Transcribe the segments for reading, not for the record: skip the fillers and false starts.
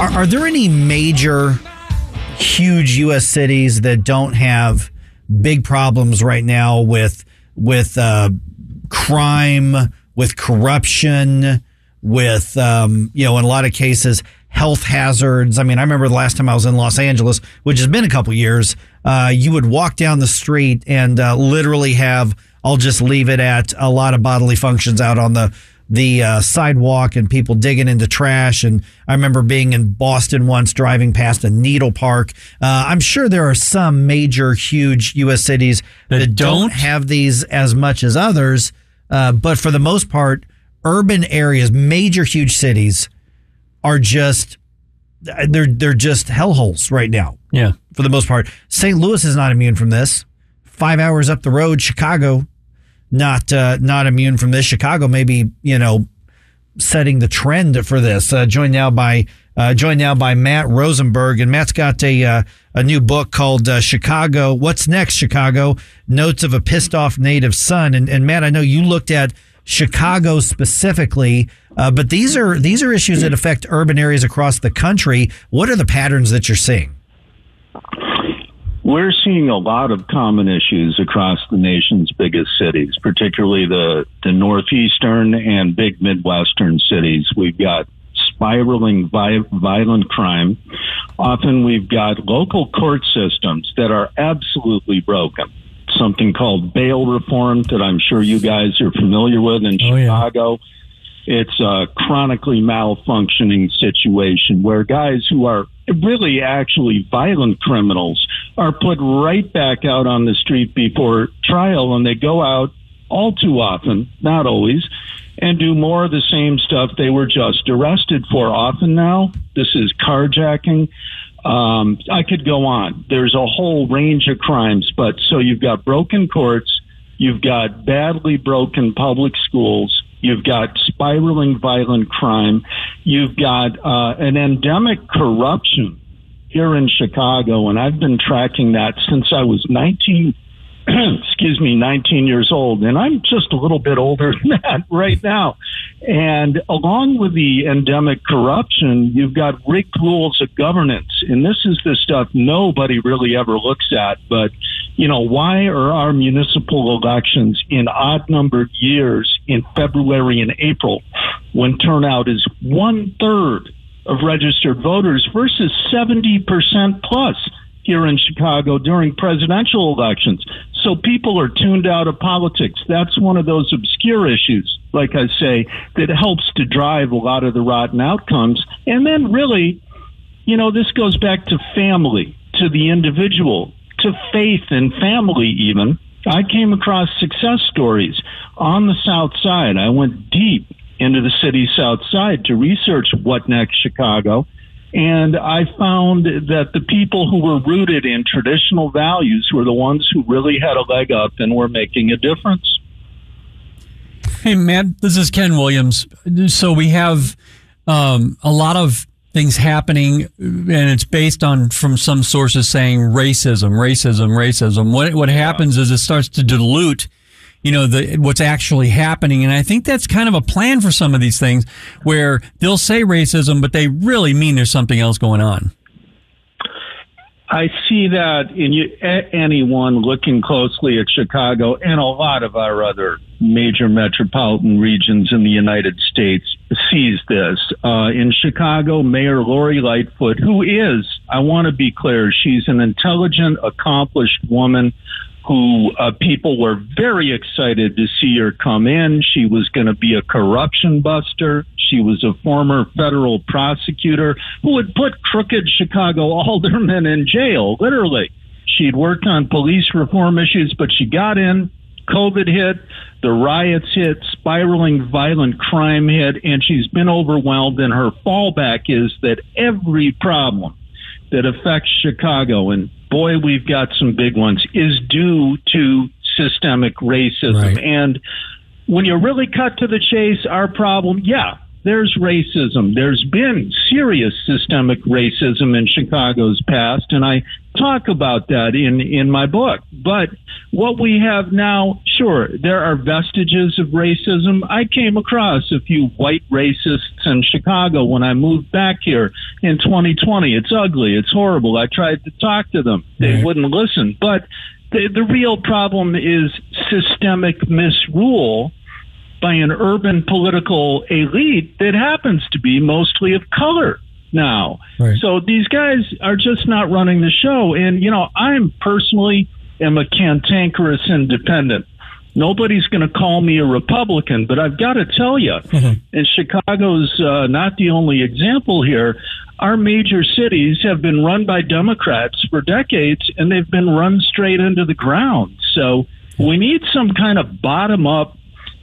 Are there any major, huge U.S. cities that don't have big problems right now with crime, with corruption, with in a lot of cases health hazards? I mean, I remember the last time I was in Los Angeles, which has been a couple years. You would walk down the street and literally have, I'll just leave it at, a lot of bodily functions out on the sidewalk and people digging into trash. And I remember being in Boston once, driving past a needle park. I'm sure there are some major, huge U.S. cities that don't have these as much as others. But for the most part, urban areas, major, huge cities are just, they're just hellholes right now. Yeah. For the most part. St. Louis is not immune from this. 5 hours up the road, Chicago, not immune from this. Chicago maybe, setting the trend for this. Joined now by Matt Rosenberg, and Matt's got a new book called Chicago. What's Next, Chicago? Notes of a Pissed Off Native Son. And Matt, I know you looked at Chicago specifically, but these are issues that affect urban areas across the country. What are the patterns that you're seeing? We're seeing a lot of common issues across the nation's biggest cities, particularly the northeastern and big Midwestern cities. We've got spiraling violent crime. Often we've got local court systems that are absolutely broken. Something called bail reform that I'm sure you guys are familiar with in Chicago. Yeah. It's a chronically malfunctioning situation where guys who are really actually violent criminals are put right back out on the street before trial, and they go out all too often, not always, and do more of the same stuff they were just arrested for. Often now, this is carjacking. I could go on. There's a whole range of crimes, but so you've got broken courts, you've got badly broken public schools, you've got spiraling violent crime, you've got an endemic corruption here in Chicago, and I've been tracking that since I was 19 years old, and I'm just a little bit older than that right now. And along with the endemic corruption, you've got rigged rules of governance, and this is the stuff nobody really ever looks at. But, why are our municipal elections in odd-numbered years in February and April when turnout is 1/3 of registered voters versus 70% plus here in Chicago during presidential elections? So people are tuned out of politics. That's one of those obscure issues, like I say, that helps to drive a lot of the rotten outcomes. And then really, this goes back to family, to the individual, to faith and family even. I came across success stories on the South Side. I went deep into the city's South Side to research What Next Chicago. And I found that the people who were rooted in traditional values were the ones who really had a leg up and were making a difference. Hey, Matt, this is Ken Williams. So we have a lot of things happening, and it's based on, from some sources, saying racism. What happens is it starts to dilute what's actually happening. And I think that's kind of a plan for some of these things where they'll say racism, but they really mean there's something else going on. I see that in anyone looking closely at Chicago and a lot of our other major metropolitan regions in the United States sees this. In Chicago, Mayor Lori Lightfoot, who is, I want to be clear, she's an intelligent, accomplished woman who people were very excited to see her come in. She was going to be a corruption buster. She was a former federal prosecutor who had put crooked Chicago aldermen in jail, literally. She'd worked on police reform issues, but she got in. COVID hit, the riots hit, spiraling violent crime hit, and she's been overwhelmed. And her fallback is that every problem that affects Chicago, and boy, we've got some big ones, is due to systemic racism. Right. And when you really cut to the chase, our problem, there's racism. There's been serious systemic racism in Chicago's past, and I talk about that in my book. But what we have now, sure, there are vestiges of racism. I came across a few white racists in Chicago when I moved back here in 2020. It's ugly. It's horrible. I tried to talk to them. They wouldn't listen. But the real problem is systemic misrule by an urban political elite that happens to be mostly of color now. Right. So these guys are just not running the show. And, I'm personally am a cantankerous independent. Nobody's going to call me a Republican, but I've got to tell you, and Chicago's not the only example here, our major cities have been run by Democrats for decades, and they've been run straight into the ground. So we need some kind of bottom-up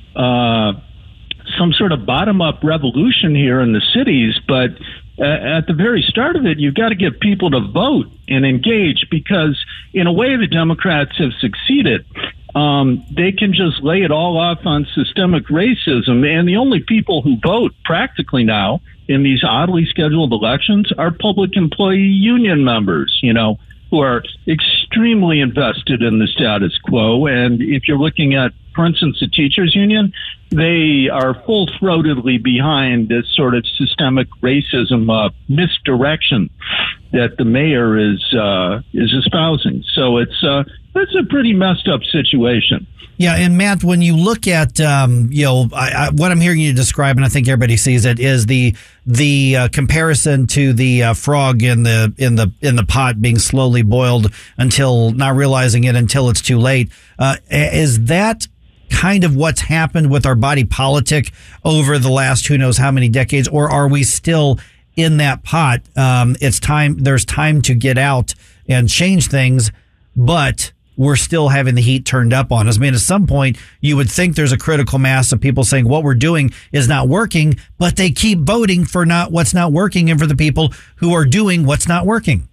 some sort of bottom-up revolution here in the cities, but at the very start of it, you've got to get people to vote and engage, because in a way the Democrats have succeeded. They can just lay it all off on systemic racism, and the only people who vote practically now in these oddly scheduled elections are public employee union members, who are extremely invested in the status quo. And if you're looking at, for instance, the teachers union, they are full-throatedly behind this sort of systemic racism misdirection that the mayor is espousing. So it's a pretty messed up situation. Yeah, and Matt, when you look at what I'm hearing you describe, and I think everybody sees it, is the comparison to the frog in the pot being slowly boiled until not realizing it until it's too late. Is that kind of what's happened with our body politic over the last who knows how many decades, or are we still in that pot? It's time. There's time to get out and change things, but we're still having the heat turned up on us. I mean, at some point, you would think there's a critical mass of people saying what we're doing is not working, but they keep voting for what's not working and for the people who are doing what's not working.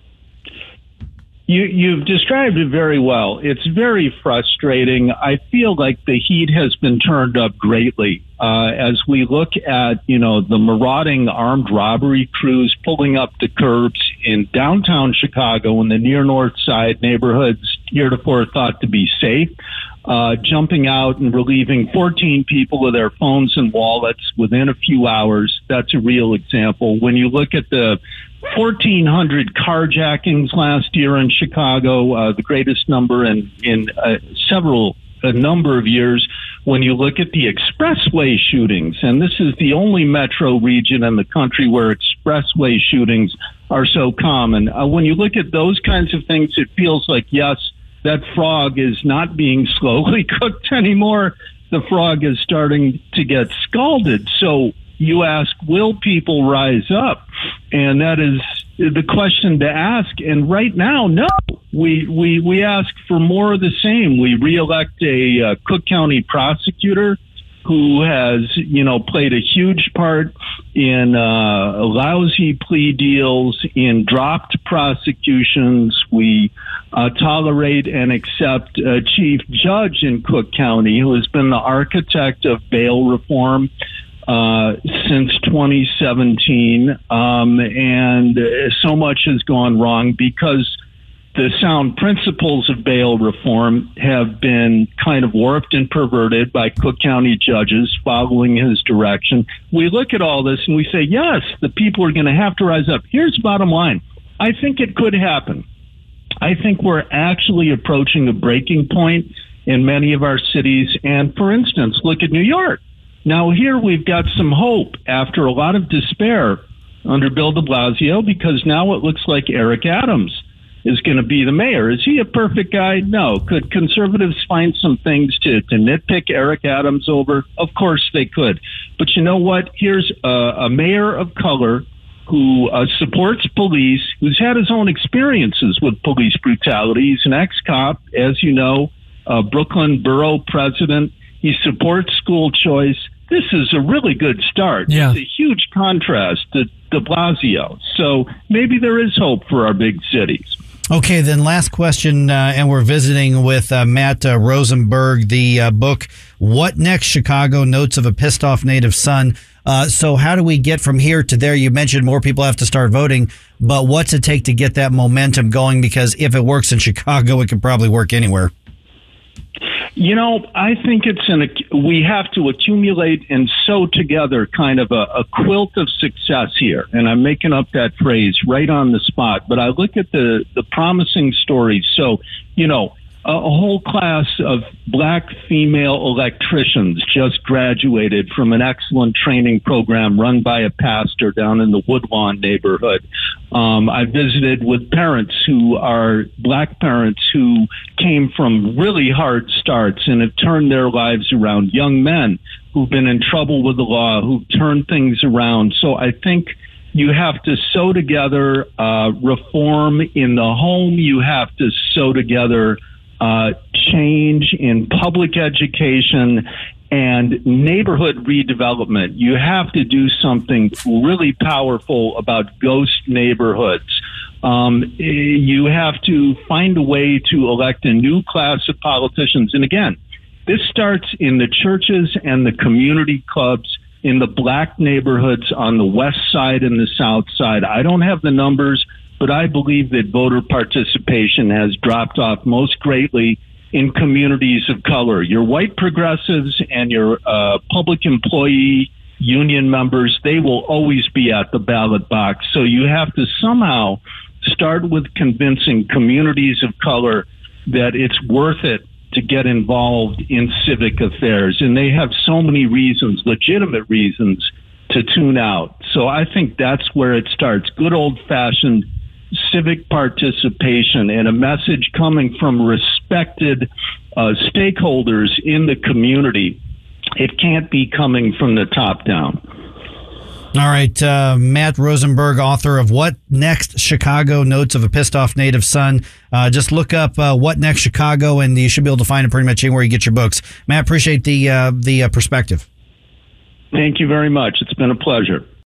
You've described it very well. It's very frustrating. I feel like the heat has been turned up greatly as we look at, the marauding armed robbery crews pulling up the curbs in downtown Chicago in the near North Side neighborhoods heretofore thought to be safe, jumping out and relieving 14 people of their phones and wallets within a few hours. That's a real example. When you look at the 1,400 carjackings last year in Chicago, the greatest number in a number of years. When you look at the expressway shootings, and this is the only metro region in the country where expressway shootings are so common. When you look at those kinds of things, it feels like, yes, that frog is not being slowly cooked anymore. The frog is starting to get scalded. So you ask, will people rise up? And that is the question to ask. And right now, no. We ask for more of the same. We reelect a Cook County prosecutor who has, played a huge part in lousy plea deals, in dropped prosecutions. We tolerate and accept a chief judge in Cook County who has been the architect of bail reform since 2017, and so much has gone wrong because the sound principles of bail reform have been kind of warped and perverted by Cook County judges following his direction. We look at all this and we say, yes, the people are going to have to rise up. Here's the bottom line. I think it could happen. I think we're actually approaching a breaking point in many of our cities. And for instance, look at New York. Now, here we've got some hope after a lot of despair under Bill de Blasio, because now it looks like Eric Adams is going to be the mayor. Is he a perfect guy? No. Could conservatives find some things to nitpick Eric Adams over? Of course they could. But you know what? Here's a mayor of color who supports police, who's had his own experiences with police brutality. He's an ex-cop, as you know, Brooklyn borough president. He supports school choice. This is a really good start. Yeah. It's a huge contrast to de Blasio. So maybe there is hope for our big cities. Okay, then last question, and we're visiting with Matt Rosenberg, the book, What Next, Chicago, Notes of a Pissed Off Native Son. So how do we get from here to there? You mentioned more people have to start voting, but what's it take to get that momentum going? Because if it works in Chicago, it could probably work anywhere. You know, I think we have to accumulate and sew together kind of a quilt of success here. And I'm making up that phrase right on the spot. But I look at the promising stories. So, you know, a whole class of black female electricians just graduated from an excellent training program run by a pastor down in the Woodlawn neighborhood. I visited with parents who are black parents who came from really hard starts and have turned their lives around. Young men who've been in trouble with the law, who've turned things around. So I think you have to sew together reform in the home. You have to sew together change in public education and neighborhood redevelopment. You have to do something really powerful about ghost neighborhoods. You have to find a way to elect a new class of politicians. And again, this starts in the churches and the community clubs in the black neighborhoods on the west side and the south side. I don't have the numbers, but I believe that voter participation has dropped off most greatly in communities of color. Your white progressives and your public employee union members, they will always be at the ballot box. So you have to somehow start with convincing communities of color that it's worth it to get involved in civic affairs. And they have so many reasons, legitimate reasons, to tune out. So I think that's where it starts. Good old-fashioned civic participation and a message coming from respected stakeholders in the community. It can't be coming from the top down. All right. Matt Rosenberg, author of What Next, Chicago, Notes of a Pissed Off Native Son. Just look up What Next, Chicago, and you should be able to find it pretty much anywhere you get your books. Matt, appreciate the perspective. Thank you very much. It's been a pleasure.